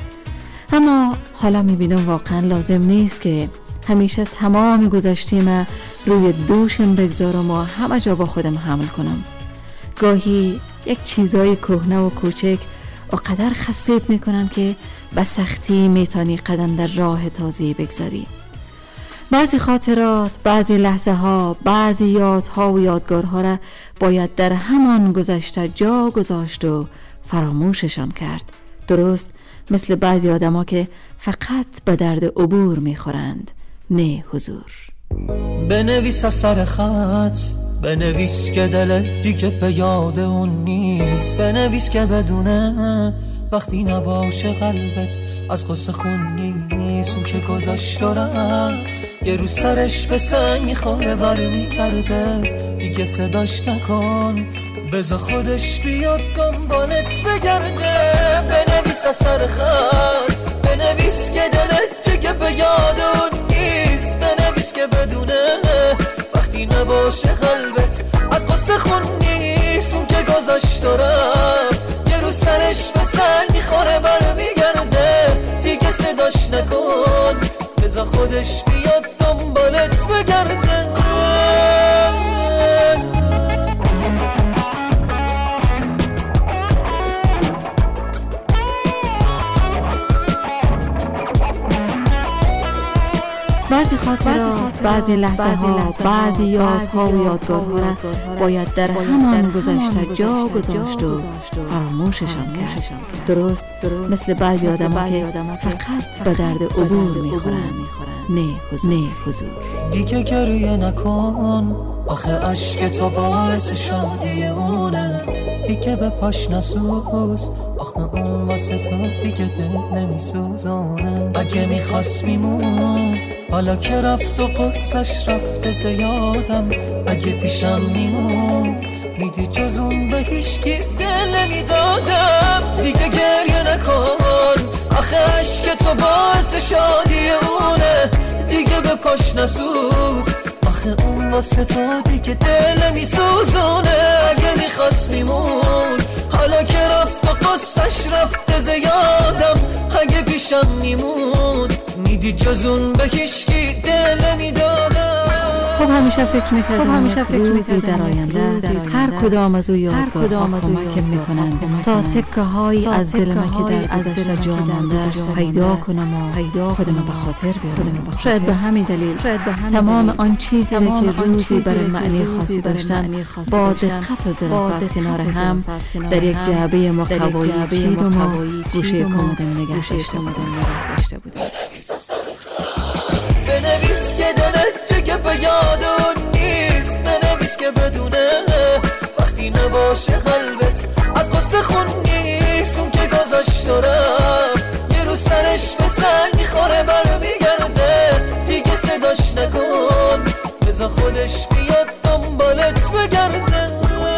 اما حالا میبینم واقعا لازم نیست که همیشه تمام گذشتیم روی دوشم بگذارم و همه جا با خودم حمل کنم. گاهی یک چیزای کهنه و کوچک و قدر خستت میکنن که به سختی میتونی قدم در راه تازه بگذاری. بعضی خاطرات، بعضی لحظه ها، بعضی یادها و یادگارها را باید در همان گذشته جا گذاشت و فراموششان کرد. درست مثل بعضی آدم ها که فقط به درد عبور میخورند، نه حضور. بنویس از سر خط، بنویس که دلت دیگه به یاد اون نیست، بنویس که بدونه وقتی نباشه قلبت از قصه خون نیست. اون که گذشت دارم یه روز سرش به سنگ میخوره بر میگرده، دیگه صداش نکن بذار خودش بیاد دنبالت بگرده. بنویس از سر خط، بنویس که دلت دیگه به یاد اون نیست، بنویس که بدونه وقتی نباشه قلبت از قصه خون نیست. اون که گذشت دارم یه روز سرش به سنگ میخوره بر میگرده، دیگه صداش نکن بذار خودش بیاد دنبالت بگرده. بعضی خاطرات، بعضی لحظه ها، بعضی یادها و یادگارها را باید در همان گذشته جا گذاشت و فراموششان کرد. درست مثل بعضی آدم ها که فقط به درد عبور میخورن، نه حضور. دیگه گریه نکن آخه عشق تو باعث شادی اونه، دیگه به پاش نسوز آخه اون واسه تو دیگه دل نمیسوزونه. اگه میخواست میمون حالا که رفت و قصهش رفته زیادم، اگه پیشم میمون میدی جز اون به هیچکی دل نمیدادم. دیگه گریه نکن آخه عشق تو باعث شادی اونه، دیگه به پاش نسوز آخه اون واسه تو دیگه دل میسوزونه. اگه میخواست میمون حالا که رفت و قصهش رفته زیادم، اگه پیشم میمون میدی جز اون به هیچکی دل نمیدادم. خب همیشه فکر میکردم خب همیشه فکر روزی در آینده هر کدام از او یادگارها کمک میکنن تا تکه هایی از دل ما که در گذشته جا مانده پیدا کنم و پیدا خودم به خاطر بیارم. شاید به همین دلیل تمام آن چیزی که روزی برای معنی خاصی داشتن با دقت و ظرافت کنار هم در یک جعبه مقوایی چیدم و گوشه کمدم نگه داشته بودم. بنویس که دلت دیگه به یاد اون نیست، بنویس که بدونه وقتی نباشه قلبت از قصه خون نیست. اون که گذاشت دارم یه رو سرش به سنگ میخوره برمیگرده، دیگه صداش نکن بذار خودش بیاد دنبالت بگرده.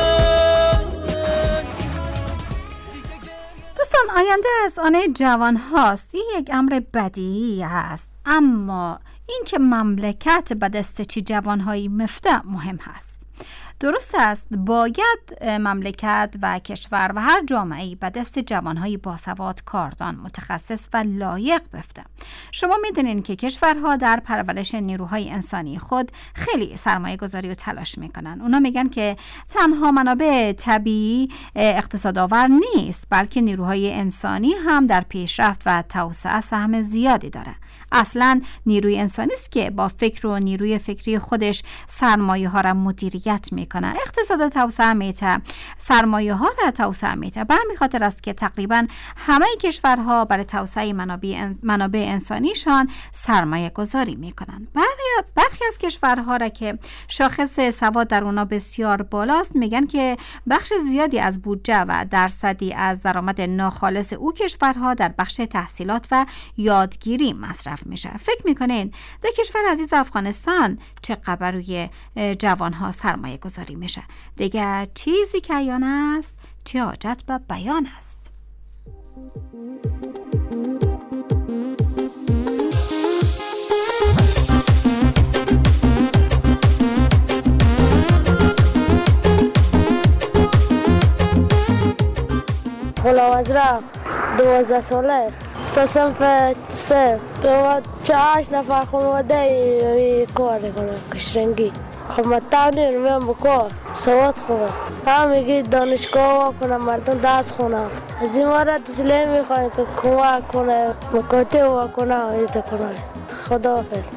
دوستان آینده از آن جوان هاست. این یک امر بدیهی هست، اما این که مملکت به دست چی جوانهایی مفته مهم هست. درست است باید مملکت و کشور و هر جامعه‌ای به دست جوانهای باسواد، کاردان، متخصص و لایق بفته. شما میدونین که کشورها در پرورش نیروهای انسانی خود خیلی سرمایه گذاری و تلاش میکنن. اونا میگن که تنها منابع طبیعی اقتصادآور نیست، بلکه نیروهای انسانی هم در پیشرفت و توسعه سهم زیادی داره. اصلا نیروی انسانی است که با فکر و نیروی فکری خودش سرمایه ها را مدیریت میکنه. اقتصاد توسعه میته، سرمایه ها را توسعه میته. به همین خاطر است که تقریبا همه کشورها برای توسعه منابع, منابع انسانیشان سرمایه گذاری میکنن. برخی از کشورها را که شاخص سواد در اونا بسیار بالاست میگن که بخش زیادی از بودجه و درصدی از درآمد ناخالص او کشورها در بخش تحصیلات و یادگیری مصرف میشه. فکر میکنین در کشور عزیز افغانستان چقدر روی جوانها سرمایه گذاری میشه؟ دیگه چیزی که عیان است چه حاجت به بیان است. غلام ازرق دوازده ساله تا صنف سه تو چه هشت نفر خانواده کار کنه کشرنگی. خب من تانیر میم بکار سواد خونم، هم میگی دانشگاه کنم مردم دست خونم. از این مورد تسلیم میخوایم که کمک کنه مکاتب و کنه و ایده کنه. خدا حافظ.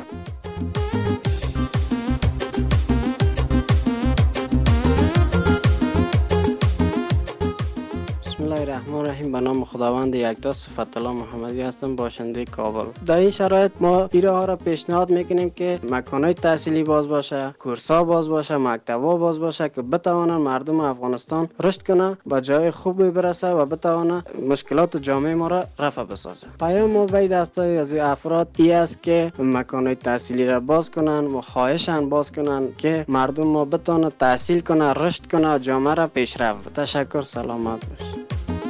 بسم الله الرحمن الرحیم. به نام خداوند یکتا. صفت الله محمدی هستم، باشنده کابل. در این شرایط ما پیره ها را پیشنهاد میکنیم که مکانهای تحصیلی باز باشه، کورس‌ها باز باشه، مکتب‌ها باز باشه که بتوانن مردم افغانستان رشد کنه، به جای خوبی برسه و بتوانه مشکلات جامعه ما را رفع بسازه. پیام ما به دسته از افراد ای است که مکانهای تحصیلی را باز کنن و خواهشان باز کنن که مردم ما بتونه تحصیل کنه، رشد کنه و جامعه را پیشرفت. تشکر، سلامت باشید.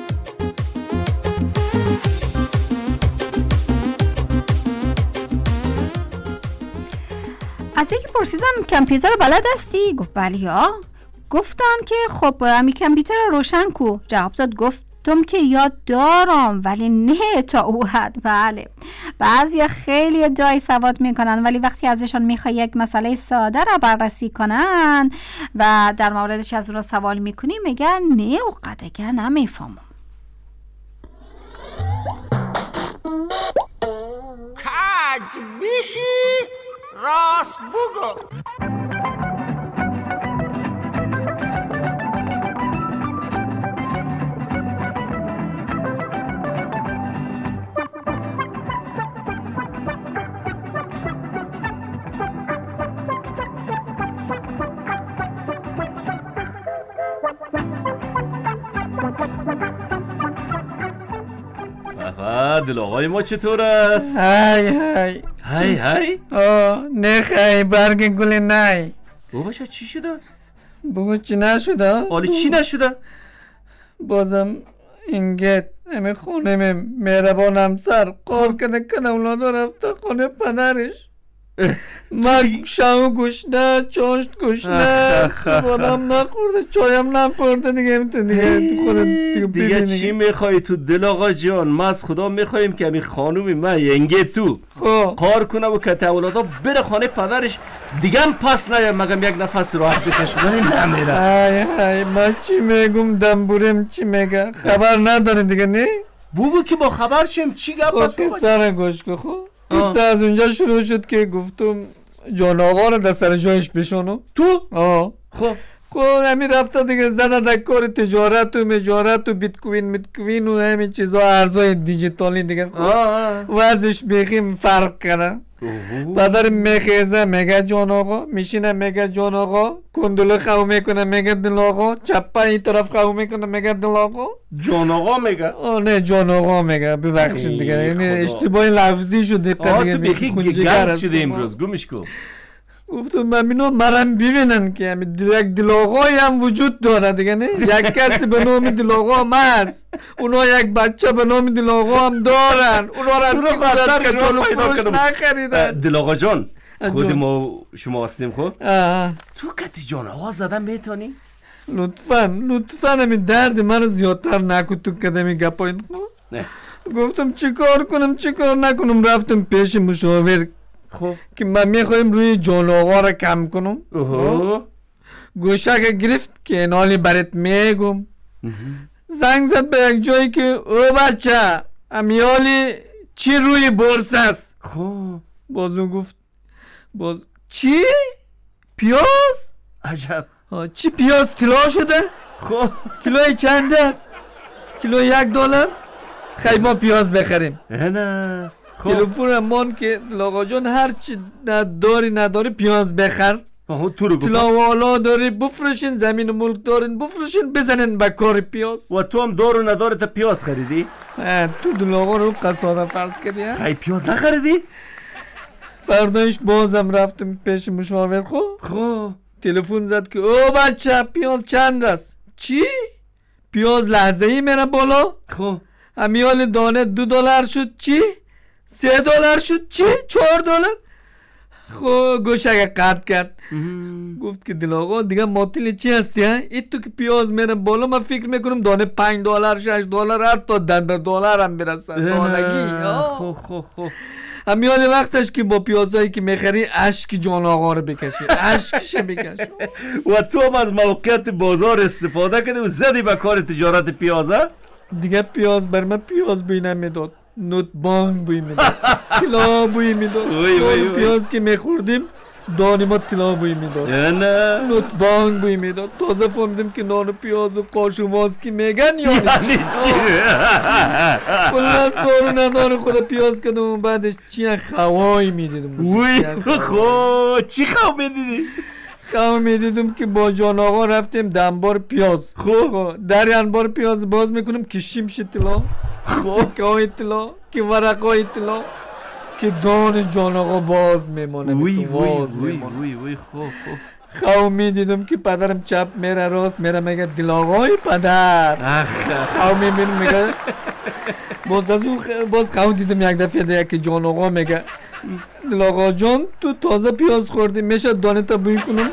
از یکی پرسیدن کامپیوتر بلد هستی؟ گفت بله. ها گفتن که خب همی کامپیوتر رو روشن کو. جواب داد گفتم که یاد دارم ولی نه تا او حد. بله بعضی خیلی ادعای سواد میکنن ولی وقتی ازشان میخوای یک مسئله ساده را بررسی کنن و در موردش از اون سوال میکنی میگن نه او قدگه نمیفهمم. کج بیشی راست بگو. دل آقای ما چطور است؟ های های های های آه نخ ای برگ گل نای. بابا چی شده؟ بگو چی نشده؟ حالی چی نشده؟ بازم اینگه همین خونه مهربان همسر قار کنه کنه اولادا رفته خونه پدرش. من شام گوشنه چاشت گوشنه سوالم نخورده چایم نخورده دیگه میتون دیگه تو خودت دیگه دیگه چی میخوای تو دل آقا جان؟ ما از خدا میخواییم که همین خانومی من ینگه تو قار کنه و که اولادا بره خانه پدرش دیگه هم پس نیم مگم یک نفس راحت بکشه ولی نمیره. ای ای من چی میگم دنبورم چی میگه خبر نداره دیگه نه؟ بگو که با خبر شیم چی گپ است؟ سر گوش که خب قصه از اونجا شروع شد که گفتم جان آقا رو در سر جایش بشونم. تو؟ آه خب خب همین رفته دیگه زده در کار تجارت و مجارت و بیت کوین میت کوین و همین چیزا ارزهای دیجیتالی دیگه. خب وضعش بیخیم فرق کنه. پدر میخیزه میگه جان آقا، میشینه میگه جان آقا، کندوله خو میکنه میگه دل آقا، چپا این طرف خو میکنه میگه دل آقا. جان آقا میگه؟ آه نه جان آقا میگه ببخشید دیگه یعنی اشتباه لفظی شده. آه تو بیخی گرد شده امروز گمش کن. گفتم ممنون مرم ببینن که همین یک دل آقایی هم وجود داره دیگه نه؟ یک کسی به نام دل آقا هم هست، اونا یک بچه به نام دل آقا هم دارن، اونا را از که گذاشت که جلو فروش نخریدن. دل آقا جان خود ما شما هستیم خب؟ تو کتی جان آقا زدن میتونی؟ لطفاً لطفاً همین درد من زیادتر نکن تو کدمی گپایی نه. گفتم چی کار کنم چی کار نکنم رفتم پیش مشاور خب که من میخوایم روی جان آقا را کم کنم. اوه گوشک گرفت که نالی برات میگم. زنگ زد به یک جایی که او بچه امیالی چی روی بورس است؟ خب باز اون گفت باز چی؟ پیاز؟ عجب. چی پیاز طلا شده؟ خب کیلوی چند است؟ کیلو یک دلار؟ خیلی ما پیاز بخریم. نه تلفن مان که لاغا جان هر چی نداری نداری پیاز بخر. تو رو گفتم تلاوالا داری بفروشین، زمین و ملک دارین بفروشین بزنین به کار پیاز. و تو هم دارو نداره تا پیاز خریدی؟ تو دلاغا رو قصاده فرض کردی ها؟ خیلی پیاز نخریدی؟ فردایش بازم رفتم پیش مشاور. خب خب تلفن زد که او بچه پیاز چند است؟ چی؟ پیاز لحظه ای میره بالا؟ خب امیال دانه دو دلار شد. چی؟ سه دلار شد. چی؟ چهار دلار. خب گوشک قطع کرد. گفت که دل آقا دیگه معطل چی هستی ها؟ ای تو که پیاز میره بالا من فکر میکنم دانه پنج دلار شش دلار حتی ده دلار هم برسن دانگی. خب خب خب امیال وقتش که با پیازایی که میخری اشک جان آقا رو بکشی، اشکش بکش. و تو هم از موقعیت بازار استفاده کردی و زدی به کار تجارت پیاز ها؟ دیگه پیاز بر من پیاز بوی نمیداد، نوت بانگ بوی میداد، طلا بوی میداد. پیاز که میخوردیم دانی ما طلا بوی میداد، نوت بانگ بوی میداد. تازه فهمیدم که نان پیاز و قاش و واز که میگن یعنی چی. کل از دارو نداره خود پیاز کردم و بعدش چی خوایی میدیدم. وی خو چی خو میدیدی؟ خو میدیدم که با جان آقا رفتیم دنبار پیاز. خب در انبار پیاز باز میکنم که شیمش طلا، سکه های طلا، که ورق های طلا، که دان جان آقا باز میمونه. وی وی وی وی وی خو خو خو میدیدم که پدرم چپ میره راست میره میگه دل آقای پدر. خو میبینم میگه باز از اون باز خو دیدم یک دفعه دیگه که جان آقا میگه دل آقا جان تو تازه پیاز خوردی میشه دانه تا بوی کنم؟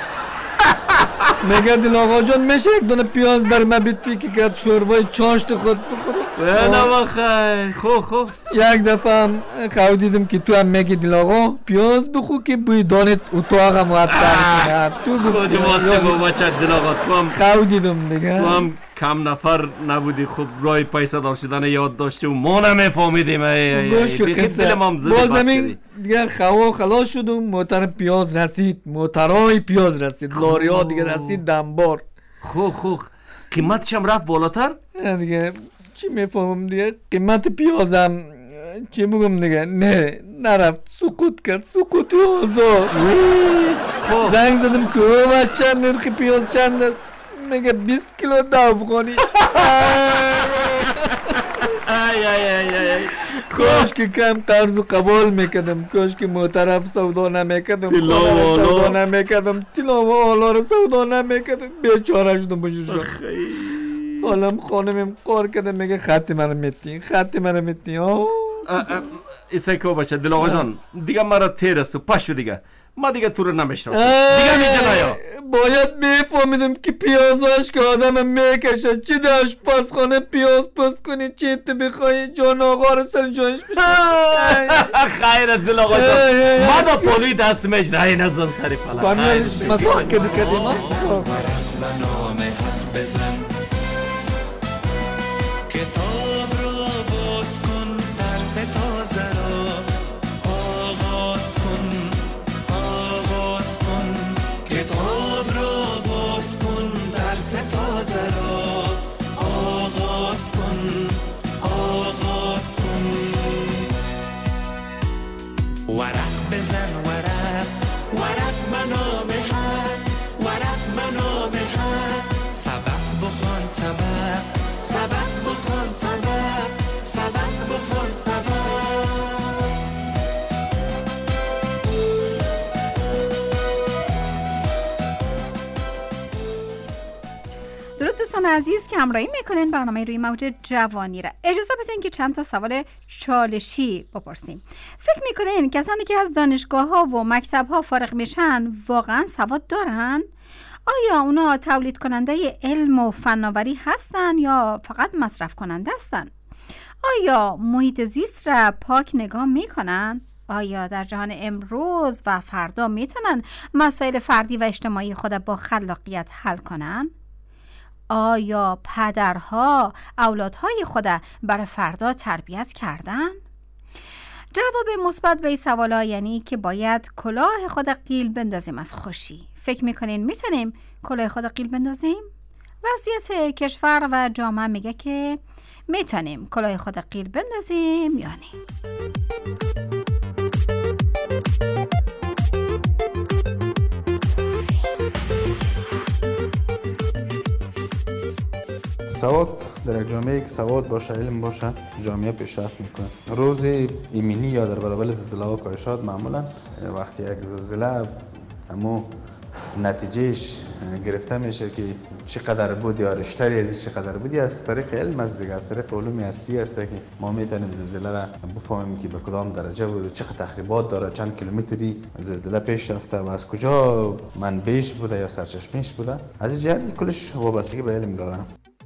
میگه دل آقا جان میشه یک دانه پیاز بر من بیتی که که شوربای چاشت خود بخورم؟ نه بخیر. خو خو یک دفعه هم خو دیدم که تو هم میگی دل آقا پیاز بخو که بوی دانت اتاق معطر. تو گفتی واسه با بچه دل آقا تو هم خو دیدم دیگه. تو هم کم نفر نبودی خب رای پیسه دار شدن یاد داشتی و ما نمیفهمیدیم. گوش که قصه باز همین دیگه خوا خلاص شدم. موتر پیاز رسید، موترهای پیاز رسید، لاری ها دیگه رسید دنبار. خو خو قیمتش هم رفت بالاتر دیگه. چی میفهمم دیگه قیمت پیازم چی بگم دیگه نه نرفت، سکوت کرد، سکوتی آزاد. زنگ زدم که او بچه نرخ پیاز چند است؟ میگه بیست کیلو ده افغانی. ای ای ای ای کاش که کم قرض و قبول میکردم، کاش که معترف سودا نمیکردم، طلا و سودا آلا نمیکردم، طلا و آلا رو سودا نمیکردم، بیچاره شدم باشم. حالم خانمم قار کردم میگه خط منو میتی، خط منو میتی. ایسای که باشه دل آقا جان، دیگه مرا تیر است و پشو دیگه ما دیگه تو رو نمیشناسم دیگه. میجه نیا باید میفهمیدم که پیازاش که آدم میکشه، چی در آشپزخانه پیاز پست کنی، چی تو بخوایی جان آقا رو سر جانش بشه. خیر از دل آقا جان، ما دا پولوی دست مجرعی نزن سری پلا مساق کدی کدی مساق ورق بزن ورق ورق منامه حق ورق منامه حق سبق بخوان سبق سبق بخوان سبق سبق بخوان سبق. درود دوستان عزیز که همراهی میکنین برنامه روی موج جوانی را. اجازه بدین که چند تا سوال چالشی بپرسیم. فکر میکنین کسانی که از دانشگاه ها و مکتب ها فارغ میشن واقعا سواد دارن؟ آیا اونا تولید کننده علم و فناوری هستن یا فقط مصرف کننده هستن؟ آیا محیط زیست را پاک نگاه میکنن؟ آیا در جهان امروز و فردا میتونن مسائل فردی و اجتماعی خود با خلاقیت حل کنن؟ آیا پدرها اولادهای خود برای فردا تربیت کردن؟ جواب مثبت به این سوالا یعنی که باید کلاه خود قیل بندازیم از خوشی. فکر میکنین میتونیم کلاه خود قیل بندازیم؟ وضعیت کشور و جامعه میگه که میتونیم کلاه خود قیل بندازیم یا نه. سواد در یک جامعه که سواد باشه، علم باشه، جامعه پیشرفت میکنه. روز ایمنی یا در برابر زلزله و کاهشات معمولا وقتی یک زلزله همو نتیجهش گرفته میشه که چقدر بود یا رشته از چقدر بودی از طریق علم است دیگه، از طریق علوم اصلی است که ما میتونیم زلزله را بفهمیم که به کدام درجه بود و چقدر تخریبات داره، چند کیلومتری زلزله پیش رفته و از کجا منبعش بوده یا سرچشمهش بوده. از این جهت کلش وابستگی به علم داره.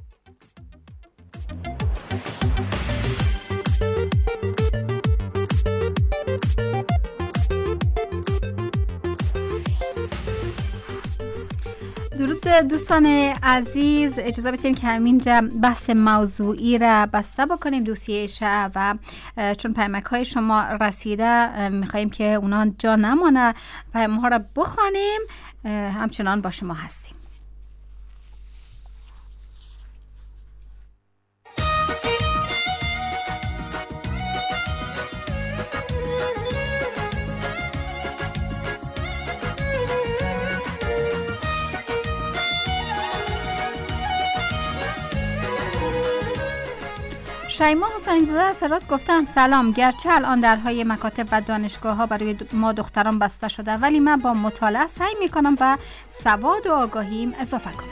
درود دوستان عزیز، اجازه بدین که همینجا بحث موضوعی را بسته بکنیم دوسیه شب و چون پیامک های شما رسیده میخواییم که اونا جا نمانه، پیام ها را بخوانیم. همچنان با شما هستیم. شیما حسین زاده از هرات گفتن سلام، گرچه الان درهای مکاتب و دانشگاه ها برای ما دختران بسته شده ولی من با مطالعه سعی میکنم و سواد و آگاهیم اضافه کنم.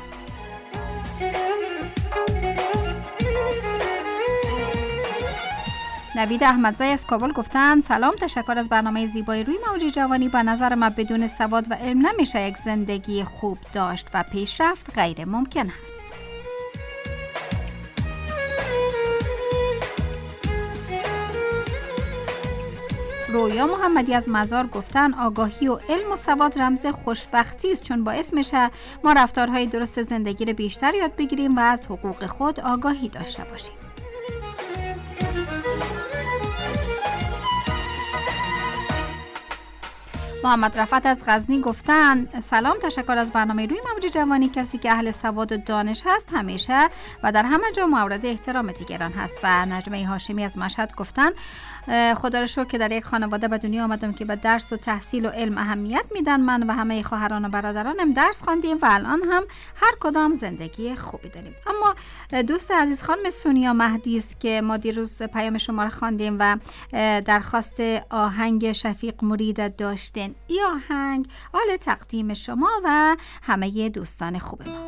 نوید احمدزی از کابل گفتن سلام، تشکر از برنامه زیبای روی موج جوانی. با نظر من بدون سواد و علم نمیشه یک زندگی خوب داشت و پیشرفت غیر ممکن است. رویا محمدی از مزار گفتن آگاهی و علم و سواد رمز خوشبختی است، چون باعث میشه ما رفتارهای درست زندگی رو بیشتر یاد بگیریم و از حقوق خود آگاهی داشته باشیم. محمد رفعت از غزنی گفتن سلام، تشکر از برنامه روی موج جوانی. کسی که اهل سواد و دانش هست همیشه و در همه جا مورد احترام دیگران هست. و نجمه هاشمی از مشهد گفتن خدا را شکر که در یک خانواده به دنیا آمدم که به درس و تحصیل و علم اهمیت میدن. من و همه خواهران و برادرانم درس خواندیم و الان هم هر کدام زندگی خوبی داریم. اما دوست عزیز خانم سونیا مهدی است که ما دیروز پیام شما را خواندیم و درخواست آهنگ شفیق مرید داشتین. این آهنگ آل تقدیم شما و همه دوستان خوب ما.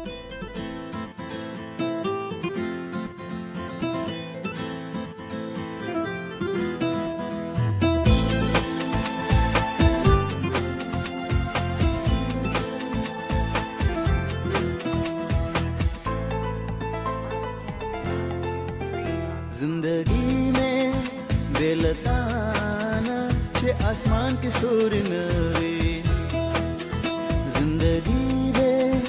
जिंदगी में बेलताना छे आसमान के सूर नवे जिंदगी दे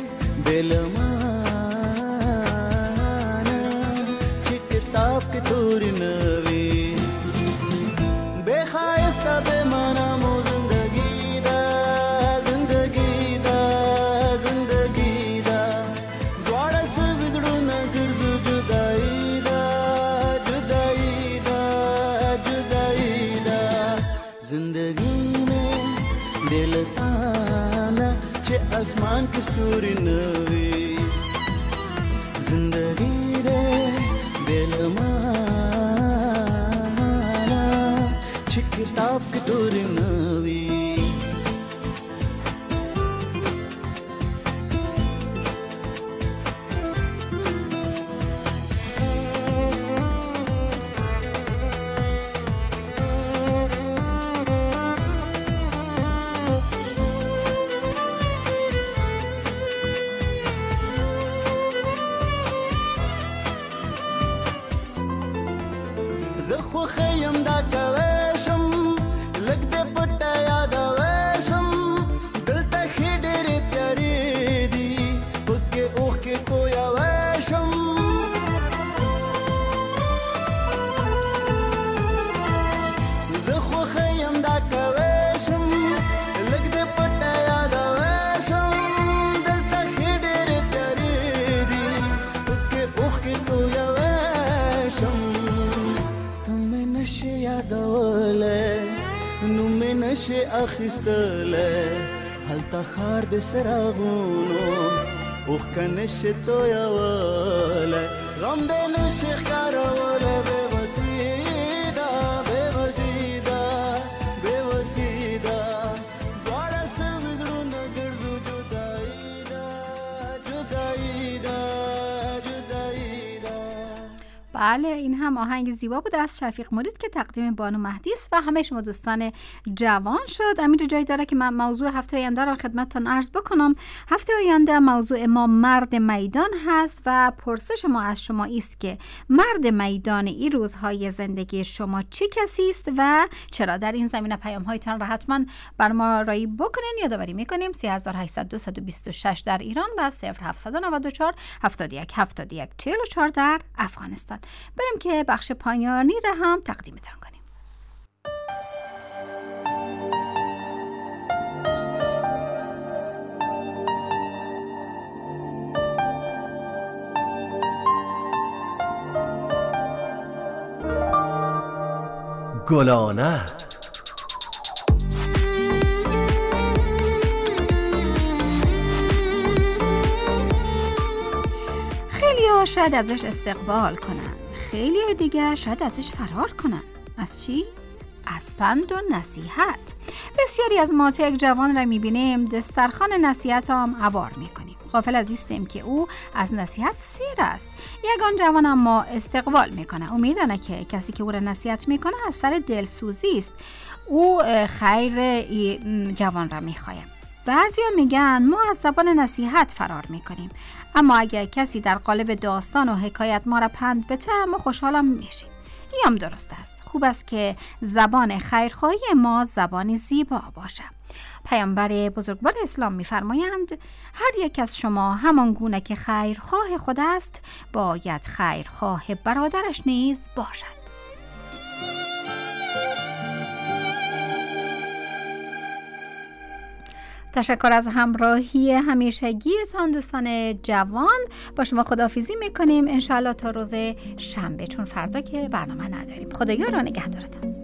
बेलमाना छे किताब के तूर नवे बेखायस्ता बेमाना मो जिंदगी दा जिंदगी दा जिंदगी दा द्वारा से बिगड़ू न गिरजू जुदाई आसमान की स्तूरी नवी जिंदगी दे बेलमाना छे किताब की तूरी नवी زخو خیم دا کوشم لگ دے پٹا یاد ویشم دل تا خیڈر پیاری دی پکے اوخ کے کویا ویشم زخو خیم دا کوشم لگ دے پٹا یاد ویشم دل تا خیڈر پیاری دی پکے اوخ کے کویا ویشم نشه یادوله نومه نشه اخیستله هلتا خار د سراغونو اوخ که نشه تویواله غم د نشه خکاروله بے وسیده بے وسیده بے وسیده دواره سویدرو نگرزو جدایی ده جدایی ده جدایی ده. بله، این هم آهنگ زیبا بود از شفیق مرید که تقدیم بانو مهدی است و همه شما دوستان جوان شد. امیر جای داره که من موضوع هفته آینده را خدمتتون عرض بکنم. هفته آینده موضوع ما مرد میدان هست و پرسش ما از شما است که مرد میدان این روزهای زندگی شما چه کسی است و چرا؟ در این زمینه پیام هایتان را حتما بر ما رای بکنین. یادآوری میکنیم سه هزار و هشتصد و دو بیست و شش در ایران و صفر هفتصد و نود و چهار هفتاد و یک هفتاد و یک چهل و چهار در افغانستان. بریم که بخش پایانی را هم تقدیمتان کنیم. گلانه خیلی ها شاید ازش استقبال کنن، خیلی دیگه شاید ازش فرار کنن. از چی؟ از پند و نصیحت. بسیاری از ما تا یک جوان را میبینیم دسترخوان نصیحت هم عوار میکنیم. غافل از ایستیم که او از نصیحت سیر است. یگان جوان اما استقبال میکنه. او میدانه که کسی که او را نصیحت میکنه از سر دلسوزی است. او خیر جوان را میخوایم. بعضیا میگن ما از زبان نصیحت فرار میکنیم، اما اگر کسی در قالب داستان و حکایت ما را پند بده ما خوشحالم میشیم. این هم درست است. خوب است که زبان خیرخواهی ما زبان زیبا باشه. پیامبر بزرگوار اسلام میفرمایند هر یک از شما همان گونه که خیرخواه خود است باید خیرخواه برادرش نیز باشد. تشکر از همراهی همیشگیتان دوستان جوان. با شما خداحافظی میکنیم انشاءالله تا روز شنبه، چون فردا که برنامه نداریم. خدایا را نگهدارتان.